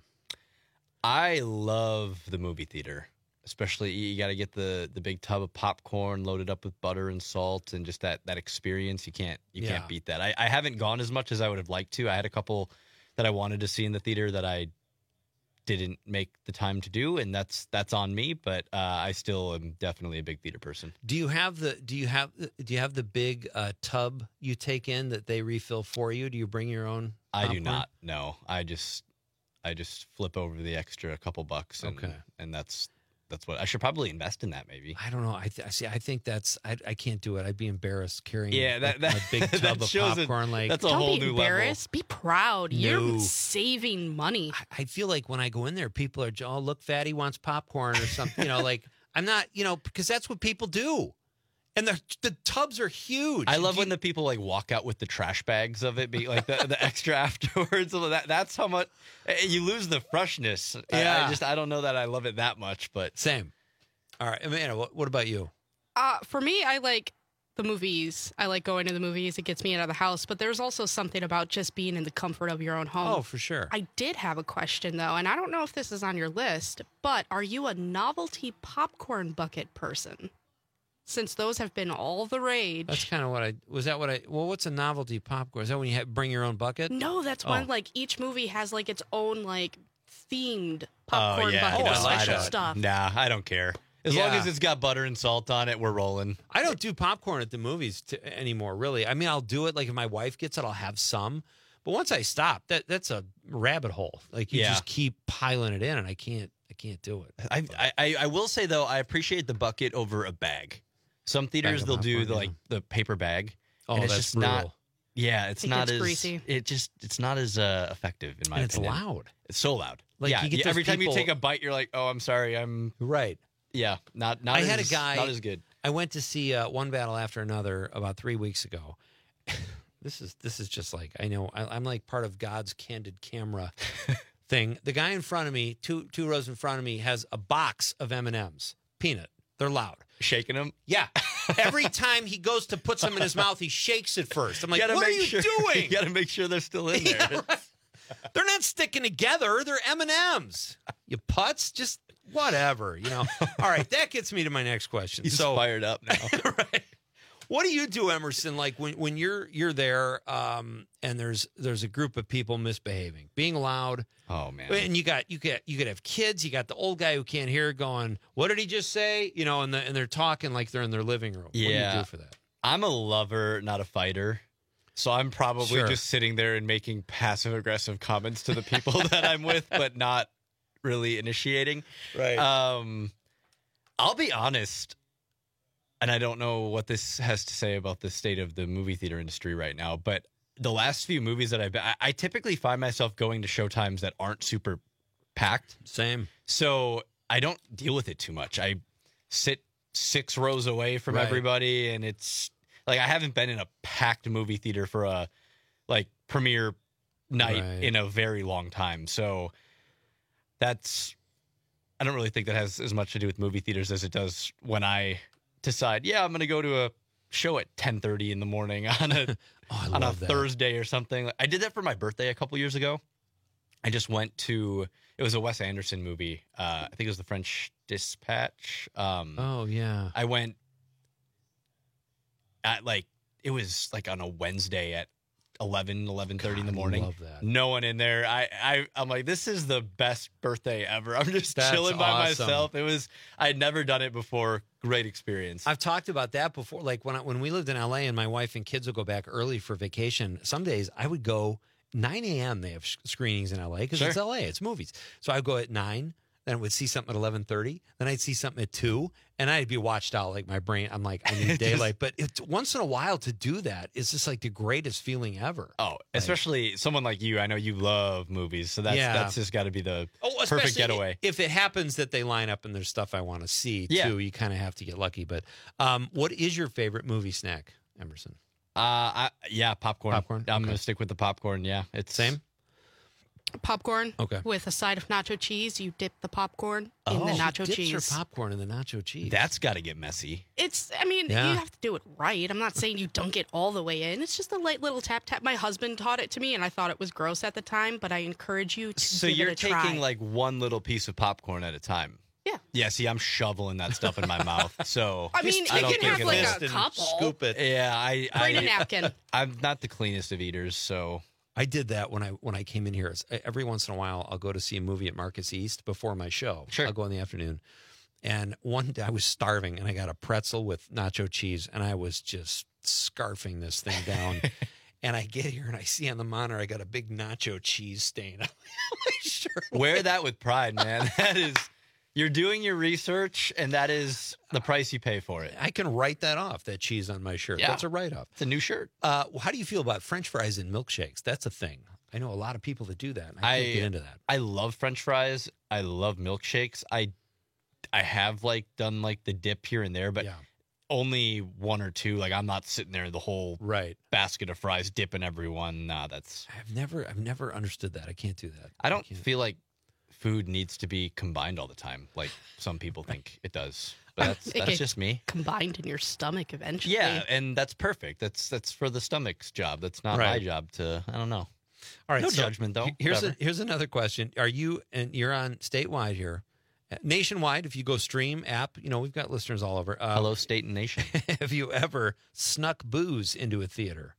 I love the movie theater, especially you got to get the the big tub of popcorn loaded up with butter and salt, and just that that experience. You can't you Yeah. can't beat that. I, I haven't gone as much as I would have liked to. I had a couple that I wanted to see in the theater that I didn't make the time to do, and that's that's on me. But uh, I still am definitely a big theater person. Do you have the do you have do you have the big uh, tub you take in that they refill for you? Do you bring your own? I do popcorn? not. No, I just I just flip over the extra couple bucks, and, Okay. and that's that's what I should probably invest in that maybe. I don't know. I th- I see. I think that's. I, I can't do it. I'd be embarrassed carrying. Yeah, that- a, that- a big that tub of shows it- popcorn. Like that's a Don't whole be new level. embarrassed. Be proud. You're No. saving money. I feel like when I go in there, people are, oh, look, Fatty wants popcorn or something. You know, like I'm not. You know, because that's what people do, and the the tubs are huge. I love You- when the people like walk out with the trash bags of it, be like the, the extra afterwards. That that's how much you lose the freshness. I- Yeah. I, just I don't know that I love it that much, but same. All right, Amanda. What, what about you? Uh, for me, I like the movies. I like going to the movies. It gets me out of the house. But there's also something about just being in the comfort of your own home. Oh, for sure. I did have a question, though, and I don't know if this is on your list, but are you a novelty popcorn bucket person? Since those have been all the rage. That's kind of what I was. That what I. Well, what's a novelty popcorn? Is that when you have, bring your own bucket? No, that's Oh. when, like, each movie has, like, its own, like, themed popcorn oh yeah, bucket Oh, with I like special that. stuff. Nah, I don't care. As long Yeah. as it's got butter and salt on it, we're rolling. I don't do popcorn at the movies t- anymore, really. I mean, I'll do it. Like if my wife gets it, I'll have some. But once I stop, that that's a rabbit hole. Like you Yeah. just keep piling it in, and I can't. I can't do it. I, I I will say though, I appreciate the bucket over a bag. Some theaters of they'll do popcorn, the, yeah. like the paper bag. Oh, and it's that's just brutal. not. Yeah, it's think not it's as greasy. it just it's not as uh, effective in my And it's opinion. loud. It's so loud. Like, yeah, you get yeah, those every time you people- take a bite, you're like, oh, I'm sorry, I'm Right. yeah, not not. I as, had a guy. not as good. I went to see uh, One Battle After Another about three weeks ago. this is this is just like I know I, I'm like part of God's candid camera thing. The guy in front of me, two two rows in front of me, has a box of M and M's, peanut. They're loud. Shaking them. Yeah. Every time he goes to put some in his mouth, he shakes it first. I'm like, You gotta what are make you sure- doing? You got to make sure they're still in there. Yeah, right. They're not sticking together. They're M and M's. You putz, just whatever, you know. All right, that gets me to my next question. He's so fired up now. right. What do you do, Emerson? Like when, when you're you're there, um, and there's there's a group of people misbehaving, being loud. Oh man! And you got you got you could have kids. You got the old guy who can't hear, going, "What did he just say?" You know, and the, and they're talking like they're in their living room. Yeah. What do you do for that? I'm a lover, not a fighter. So I'm probably Sure. just sitting there and making passive aggressive comments to the people that I'm with, but not really initiating. Right. Um, I'll be honest, and I don't know what this has to say about the state of the movie theater industry right now, but the last few movies that I've been, I, I typically find myself going to showtimes that aren't super packed. Same. So I don't deal with it too much. I sit six rows away from Right. everybody, and it's like I haven't been in a packed movie theater for a like premiere night Right. in a very long time. So that's I don't really think that has as much to do with movie theaters as it does when I decide, yeah, I'm going to go to a show at ten thirty in the morning on a Oh, I on a love that. Thursday or something. I did that for my birthday a couple years ago. I just went to it was a Wes Anderson movie. Uh, I think it was The French Dispatch. Um, Oh yeah. I went at like it was like on a Wednesday at eleven, eleven thirty in the God, I morning. love that. No one in there. I, I I'm like, this is the best birthday ever. I'm just That's chilling by awesome. myself. It was I had never done it before. Great experience. I've talked about that before. Like when I, when we lived in L A and my wife and kids would go back early for vacation. Some days I would go nine a.m. They have sh- screenings in L A because Sure. it's L A. It's movies. So I'd go at nine. Then I would see something at eleven thirty. Then I'd see something at two, and I'd be watched out. Like my brain, I'm like, I need daylight. But it's once in a while to do that is just like the greatest feeling ever. Oh, especially someone like you. I know you love movies, so that's Yeah. that's just got to be the Oh, perfect especially getaway. If it happens that they line up and there's stuff I want to see Yeah. too, you kind of have to get lucky. But um, what is your favorite movie snack, Emerson? Uh, I, yeah, popcorn. Popcorn? I'm Okay. gonna stick with the popcorn. Yeah, it's Same. Popcorn. Okay. With a side of nacho cheese, you dip the popcorn in Oh, the she nacho dips cheese. her popcorn in the nacho cheese. That's got to get messy. It's, I mean, Yeah. you have to do it right. I'm not saying you dunk it all the way in. It's just a light little tap tap. My husband taught it to me, and I thought it was gross at the time, but I encourage you to So give you're it a taking try. like one little piece of popcorn at a time. Yeah. Yeah. See, I'm shoveling that stuff in my mouth. So I mean, I you don't can think have it like is. a couple. Scoop it. Yeah, I. Bring I a napkin. I'm not the cleanest of eaters, so I did that when I when I came in here. It's- Every once in a while, I'll go to see a movie at Marcus East before my show. Sure. I'll go in the afternoon. And one day I was starving, and I got a pretzel with nacho cheese, and I was just scarfing this thing down. And I get here, and I see on the monitor I got a big nacho cheese stain on my shirt. wear that with pride, man. That is, you're doing your research, and that is the price you pay for it. I can write that off, that cheese on my shirt. Yeah. That's a write-off. It's a new shirt. Uh, how do you feel about French fries and milkshakes? That's a thing. I know a lot of people that do that. And I can't I get into that. I love French fries. I love milkshakes. I I have like done like the dip here and there, but Yeah. only one or two. Like I'm not sitting there the whole Right. basket of fries dipping everyone. Nah, that's I've never, I've never understood that. I can't do that. I don't can't. feel like food needs to be combined all the time, like some people think it does. But that's It that's gets just me. Combined in your stomach eventually. Yeah, and that's perfect. That's that's for the stomach's job. That's not my Right. job to. I don't know. All right. No so judgment, though. he- Here's a, Whatever. here's another question. Are you, and you're on statewide here, Uh, nationwide, if you go stream app, you know, we've got listeners all over. Uh, Hello, state and nation. Have you ever snuck booze into a theater?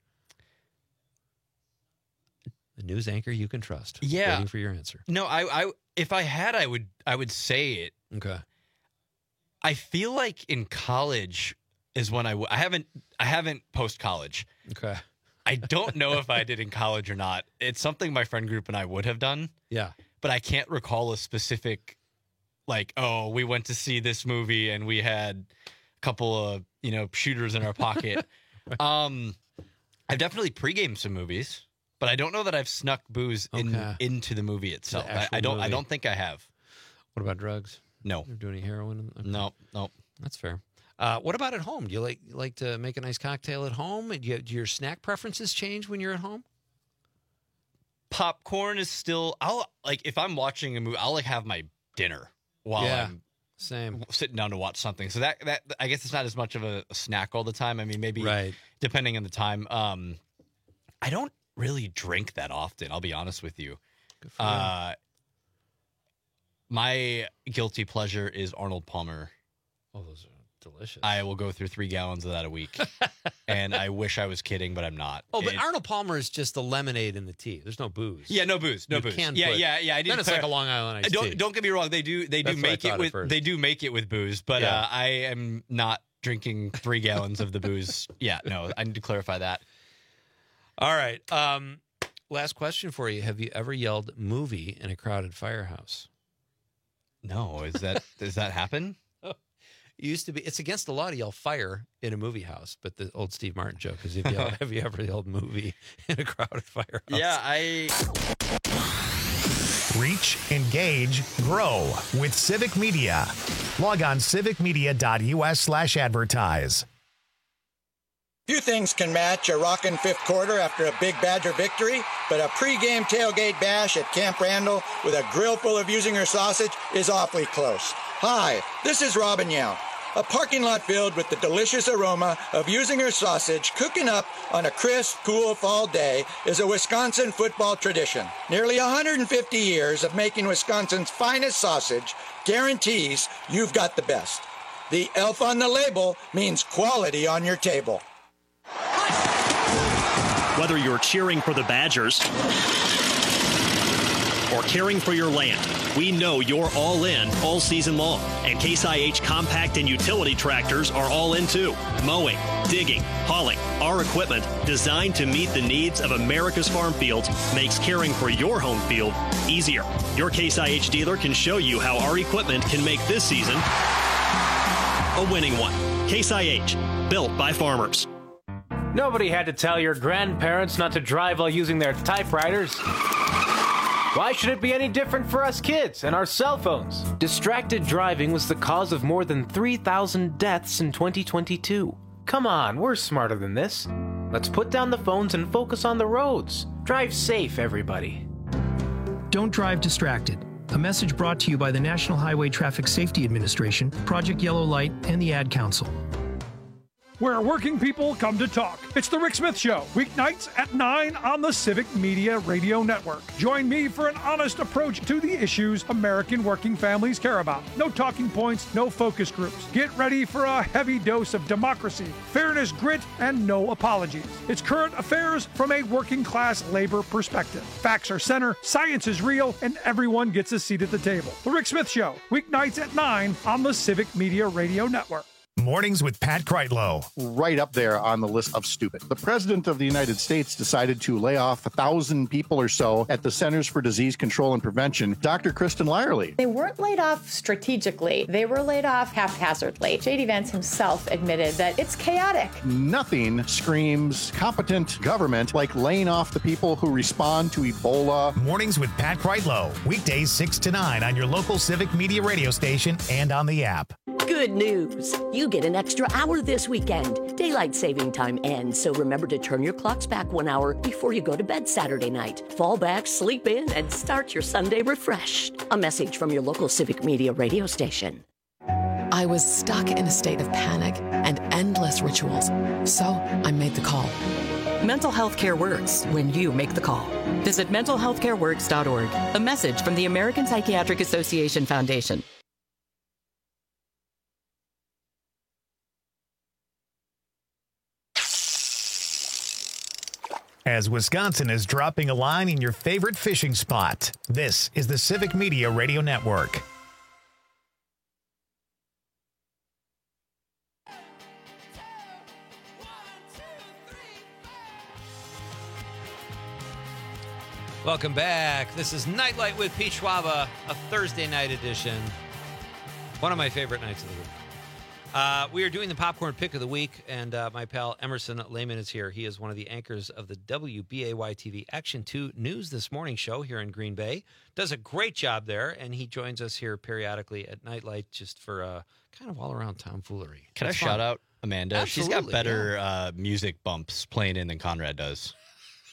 The news anchor you can trust. Yeah. Waiting for your answer. No, I, I if I had, I would I would say it. Okay. I feel like in college is when I w- I haven't I haven't post college. Okay. I don't know if I did in college or not. It's something my friend group and I would have done, Yeah. but I can't recall a specific like, oh, we went to see this movie and we had a couple of, you know, shooters in our pocket. um I've definitely pre-gamed some movies, but I don't know that I've snuck booze in, Okay. into the movie itself. I, actual I don't I movie. don't think I have. What about drugs? No. You're doing heroin? Okay. No, no. That's fair. Uh, what about at home? Do you like you like to make a nice cocktail at home? Do, you, do your snack preferences change when you're at home? Popcorn is still I'll like if I'm watching a movie, I'll like have my dinner while Yeah. I'm Same. Sitting down to watch something. So that that I guess it's not as much of a, a snack all the time. I mean, maybe right. depending on the time. Um, I don't really drink that often. I'll be honest with you. Good for uh, my guilty pleasure is Arnold Palmer. Oh, those are delicious. I will go through three gallons of that a week. And I wish I was kidding, but I'm not. Oh, but It- Arnold Palmer is just the lemonade in the tea. There's no booze. Yeah, no booze, no You booze. can Yeah, put- yeah, yeah. I did Then it's like a Long Island iced don't tea. don't get me wrong. They do they do That's what I make it thought at with first. they do make it with booze, but Yeah. uh, I am not drinking three gallons of the booze. Yeah, no, I need to clarify that. All right. Um, last question for you. Have you ever yelled movie in a crowded firehouse? No, is that does that happen? It used to be. It's against the law to yell fire in a movie house, but the old Steve Martin joke is: if you yell, have you ever yelled movie in a crowded firehouse? Yeah, I. Reach, engage, grow with Civic Media. Log on civicmedia.us slash advertise. Few things can match a rockin' fifth quarter after a big Badger victory, but a pregame tailgate bash at Camp Randall with a grill full of Usinger sausage is awfully close. Hi, this is Robin Young. A parking lot filled with the delicious aroma of Usinger sausage cooking up on a crisp, cool fall day is a Wisconsin football tradition. Nearly one hundred fifty years of making Wisconsin's finest sausage guarantees you've got the best. The elf on the label means quality on your table. Whether you're cheering for the Badgers or caring for your land, we know you're all in all season long. And Case I H compact and utility tractors are all in too. Mowing, digging, hauling. Our equipment, designed to meet the needs of America's farm fields, makes caring for your home field easier. Your Case I H dealer can show you how our equipment can make this season a winning one. Case I H, built by farmers. Nobody had to tell your grandparents not to drive while using their typewriters. Why should it be any different for us kids and our cell phones? Distracted driving was the cause of more than three thousand deaths in twenty twenty-two. Come on, we're smarter than this. Let's put down the phones and focus on the roads. Drive safe, everybody. Don't drive distracted. A message brought to you by the National Highway Traffic Safety Administration, Project Yellow Light, and the Ad Council. Where working people come to talk. It's the Rick Smith Show, weeknights at nine on the Civic Media Radio Network. Join me for an honest approach to the issues American working families care about. No talking points, no focus groups. Get ready for a heavy dose of democracy, fairness, grit, and no apologies. It's current affairs from a working class labor perspective. Facts are center, science is real, and everyone gets a seat at the table. The Rick Smith Show, weeknights at nine on the Civic Media Radio Network. Mornings with Pat Kreitlow. Right up there on the list of stupid. The President of the United States decided to lay off a thousand people or so at the Centers for Disease Control and Prevention. Doctor Kristen Lyerly. They weren't laid off strategically. They were laid off haphazardly. J D Vance himself admitted that it's chaotic. Nothing screams competent government like laying off the people who respond to Ebola. Mornings with Pat Kreitlow. Weekdays six to nine on your local Civic Media radio station and on the app. Good news. You get an extra hour this weekend. Daylight saving time ends, so remember to turn your clocks back one hour before you go to bed Saturday night. Fall back, sleep in, and start your Sunday refreshed. A message from your local Civic Media radio station. I was stuck in a state of panic and endless rituals, so I made the call. Mental health care works when you make the call. Visit mental health care works dot org. A message from the American Psychiatric Association Foundation. As Wisconsin is dropping a line in your favorite fishing spot, this is the Civic Media Radio Network. Welcome back. This is Nightlight with Pete Schwaba, a Thursday night edition. One of my favorite nights of the week. Uh, we are doing the popcorn pick of the week, and uh, my pal Emerson Lehman is here. He is one of the anchors of the W B A Y T V Action two News This Morning show here in Green Bay. Does a great job there, and he joins us here periodically at Nightlight just for uh, kind of all-around tomfoolery. Can It's I fun. shout out Amanda? Absolutely, She's got better yeah. uh, music bumps playing in than Conrad does.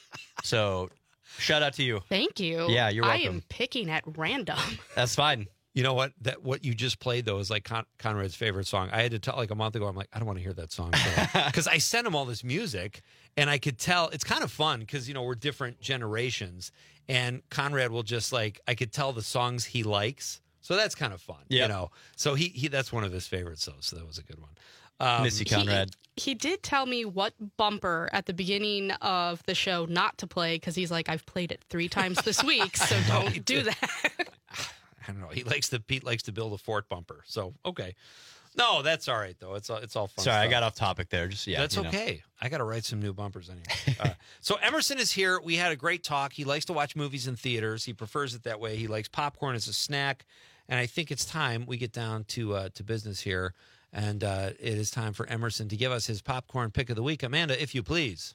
So, shout out to you. Thank you. Yeah, you're I welcome. am picking at random. That's fine. You know what? That what you just played though is like Con- Conrad's favorite song. I had to tell like a month ago. I'm like, I don't want to hear that song because I sent him all this music, and I could tell it's kind of fun because you know we're different generations, and Conrad will just like I could tell the songs he likes, so that's kind of fun. Yep. You know, so he he that's one of his favorites though, so that was a good one. Um, Miss you, Conrad. He, he did tell me what bumper at the beginning of the show not to play because he's like, I've played it three times this week, so don't do that. I don't know. He likes to Pete likes to build a fort bumper. So okay, no, that's all right though. It's all it's all fun. Sorry, stuff. I got off topic there. Just yeah, that's you know. okay. I got to write some new bumpers anyway. uh, so Emerson is here. We had a great talk. He likes to watch movies in theaters. He prefers it that way. He likes popcorn as a snack, and I think it's time we get down to uh, to business here. And uh, it is time for Emerson to give us his popcorn pick of the week. Amanda, if you please.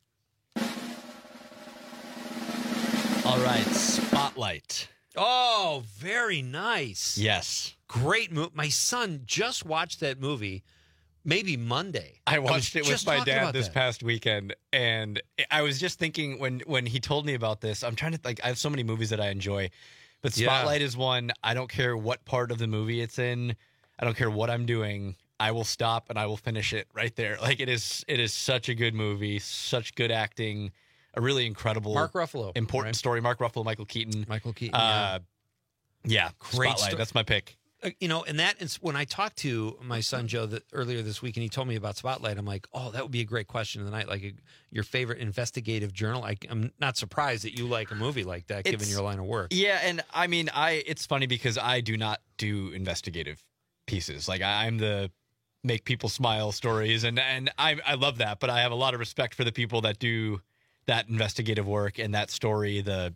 All right, Spotlight. Oh, very nice. Yes. Great movie. My son just watched that movie maybe Monday. I watched I it with just my talking dad about this that. past weekend, and I was just thinking when when he told me about this, I'm trying to like I have so many movies that I enjoy, but Yeah. Spotlight is one. I don't care what part of the movie it's in. I don't care what I'm doing. I will stop and I will finish it right there. Like it is it is such a good movie, such good acting, a really incredible Mark Ruffalo, important right? story. Mark Ruffalo, Michael Keaton. Michael Keaton. Uh, yeah, Great Spotlight. sto- That's my pick. Uh, You know, and that is when I talked to my son Joe the, earlier this week, and he told me about Spotlight. I'm like, oh, that would be a great question of the night, like a, your favorite investigative journal. I, I'm not surprised that you like a movie like that, given It's- your line of work. Yeah, and I mean, I it's funny because I do not do investigative pieces. Like I, I'm the make people smile stories, and and I I love that. But I have a lot of respect for the people that do that investigative work and that story. The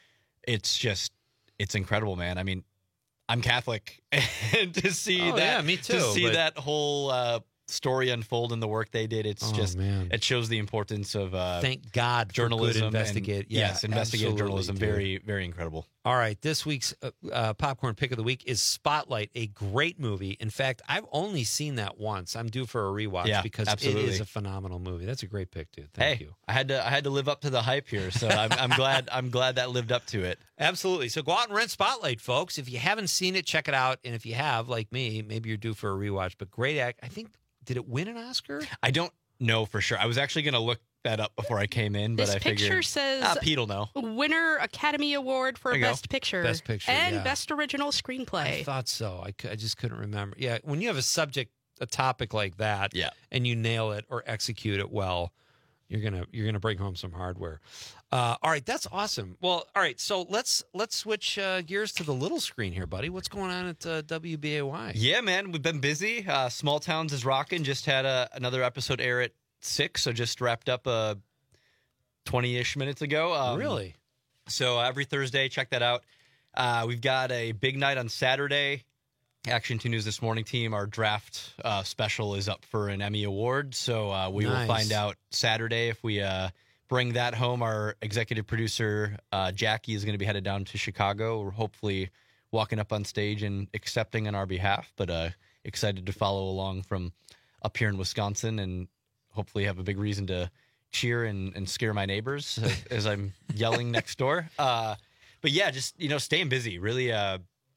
it's just it's incredible, man. I mean, I'm Catholic, and to see Oh, that yeah, me too, to see but- that whole uh, story unfold and the work they did, it's Oh, just man. it shows the importance of uh, Thank God for good journalism. and- investigate- yeah, yes, investigative absolutely, journalism. dude. Very very incredible. All right, this week's uh, uh, popcorn pick of the week is Spotlight, a great movie. In fact, I've only seen that once. I'm due for a rewatch Yeah, because it absolutely. is a phenomenal movie. That's a great pick, dude. Thank hey, you. I had to I had to live up to the hype here, so I'm, I'm glad I'm glad that lived up to it. Absolutely. So go out and rent Spotlight, folks. If you haven't seen it, check it out. And if you have, like me, maybe you're due for a rewatch. But great act. I think, did it win an Oscar? I don't know for sure. I was actually going to look that up before I came in, but This I picture figured says ah, Pete'll know. winner Academy Award for There you go. Best Picture, Best Picture, and yeah. Best Original Screenplay. I thought so. I, cou- I just couldn't remember. Yeah, when you have a subject, a topic like that, Yeah. and you nail it or execute it well, you're gonna you're gonna bring home some hardware. Uh, all right, that's awesome. Well, all right, so let's let's switch uh, gears to the little screen here, buddy. What's going on at uh, W B A Y? Yeah, man, we've been busy. Uh, Small Towns is rocking. Just had a, another episode air at six, so just wrapped up uh, twenty-ish minutes ago. Um, Really? So every Thursday, check that out. Uh, we've got a big night on Saturday. Action two News This Morning team, our draft uh, special is up for an Emmy Award. So uh, we Nice. will find out Saturday if we uh, bring that home. Our executive producer, uh, Jackie, is going to be headed down to Chicago. We're hopefully walking up on stage and accepting on our behalf, but uh, excited to follow along from up here in Wisconsin and hopefully have a big reason to cheer and, and scare my neighbors as, as I'm yelling next door. Uh, but yeah, just, you know, staying busy. Really, uh,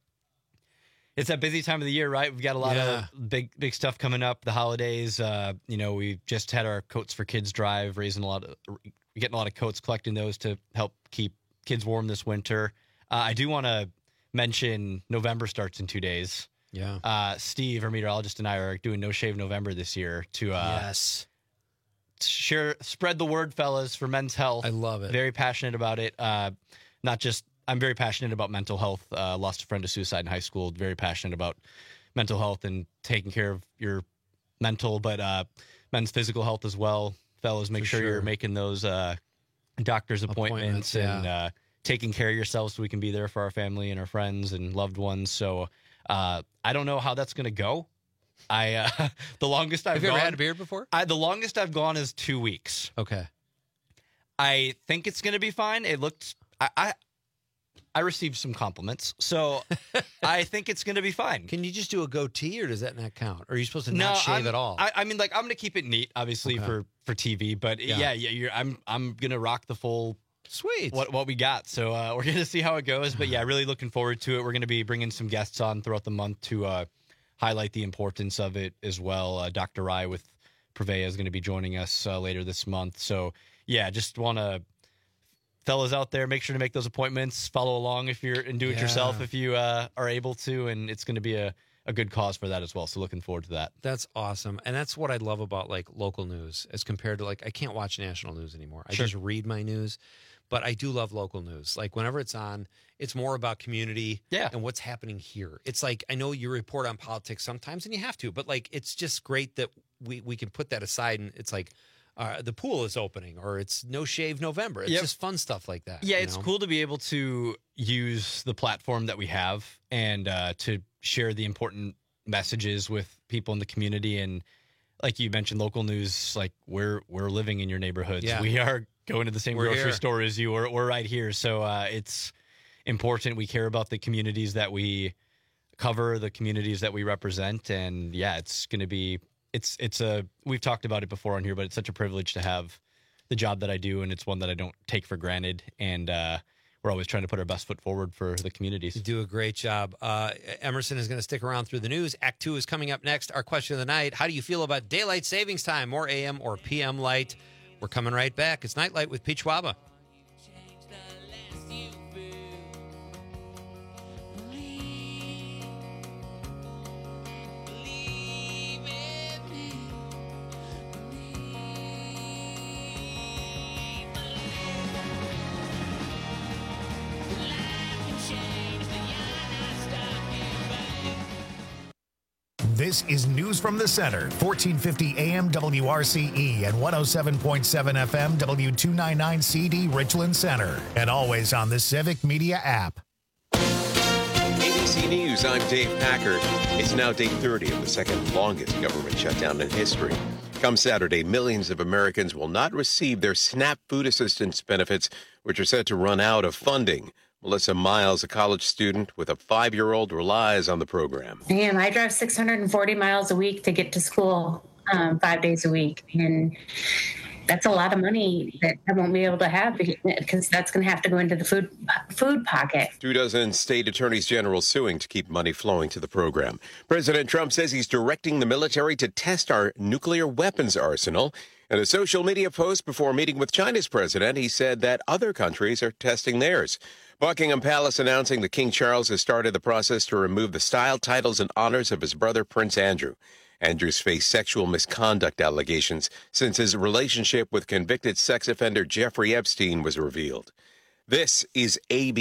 it's that busy time of the year, right? We've got a lot Yeah. of big, big stuff coming up. The holidays, uh, you know, we just had our Coats for Kids drive, raising a lot of, getting a lot of coats, collecting those to help keep kids warm this winter. Uh, I do want to mention November starts in two days. Yeah. Uh, Steve, our meteorologist, and I are doing No Shave November this year to uh, yes. share, spread the word, fellas, for men's health. I love it. Very passionate about it. Uh, not just, I'm very passionate about mental health. Uh, lost a friend to suicide in high school. Very passionate about mental health and taking care of your mental, but uh, men's physical health as well. Fellas, make For sure, sure. you're making those uh, doctor's appointments, Appointments, yeah. and uh, taking care of yourselves so we can be there for our family and our friends and loved ones. So uh, I don't know how that's going to go. I uh, the longest I've Have you gone, ever had a beard before? I, the longest I've gone is two weeks. Okay. I think it's going to be fine. It looked, I, I, I received some compliments, so I think it's going to be fine. Can you just do a goatee, or does that not count? Or are you supposed to not shave I'm- at all? I, I mean, like I'm going to keep it neat, obviously Okay. for for T V, but Yeah. yeah, yeah, you're, I'm I'm going to rock the full Sweet. what what we got. So uh, we're gonna see how it goes. But yeah, really looking forward to it. We're gonna be bringing some guests on throughout the month to uh, highlight the importance of it as well. Uh, Doctor Rye with Prevea is going to be joining us uh, later this month. So yeah, just want to. Fellas out there, make sure to make those appointments. Follow along if you're and do it Yeah. yourself if you uh, are able to, and it's going to be a, a good cause for that as well. So looking forward to that. That's awesome. And that's what I love about like local news as compared to like I can't watch national news anymore. I Sure. just read my news. But I do love local news. Like whenever it's on, it's more about community Yeah. and what's happening here. It's like I know you report on politics sometimes and you have to, but like it's just great that we we can put that aside and it's like uh, the pool is opening or it's No Shave November. It's Yep. just fun stuff like that. Yeah, you it's know? cool to be able to use the platform that we have and uh, to share the important messages with people in the community. And like you mentioned, local news, like we're we're living in your neighborhoods. Yeah. We are going to the same We're grocery here. store as you. We're, we're right here. So uh, it's important. We care about the communities that we cover, the communities that we represent. And yeah, it's going to be, it's, it's a, we've talked about it before on here, but it's such a privilege to have the job that I do. And it's one that I don't take for granted. And uh, we're always trying to put our best foot forward for the communities. You do a great job. Uh, Emerson is going to stick around through the news. Act two is coming up next. Our question of the night, how do you feel about daylight savings time, more A M or P M light? We're coming right back. It's Nightlight with Pete Schwaba. This is News from the Center, fourteen fifty A M W R C E and one oh seven point seven F M W two ninety-nine C D Richland Center. And always on the Civic Media app. A B C News, I'm Dave Packard. It's now day thirty of the second longest government shutdown in history. Come Saturday, millions of Americans will not receive their SNAP food assistance benefits, which are set to run out of funding. Melissa Miles, a college student with a five-year-old, relies on the program. I am. I drive six hundred forty miles a week to get to school um, five days a week. And that's a lot of money that I won't be able to have because that's going to have to go into the food food pocket. Two dozen state attorneys general suing to keep money flowing to the program. President Trump says he's directing the military to test our nuclear weapons arsenal. In a social media post before meeting with China's president, he said that other countries are testing theirs. Buckingham Palace announcing that King Charles has started the process to remove the style, titles, and honors of his brother, Prince Andrew. Andrews faced sexual misconduct allegations since his relationship with convicted sex offender Jeffrey Epstein was revealed. This is A B C.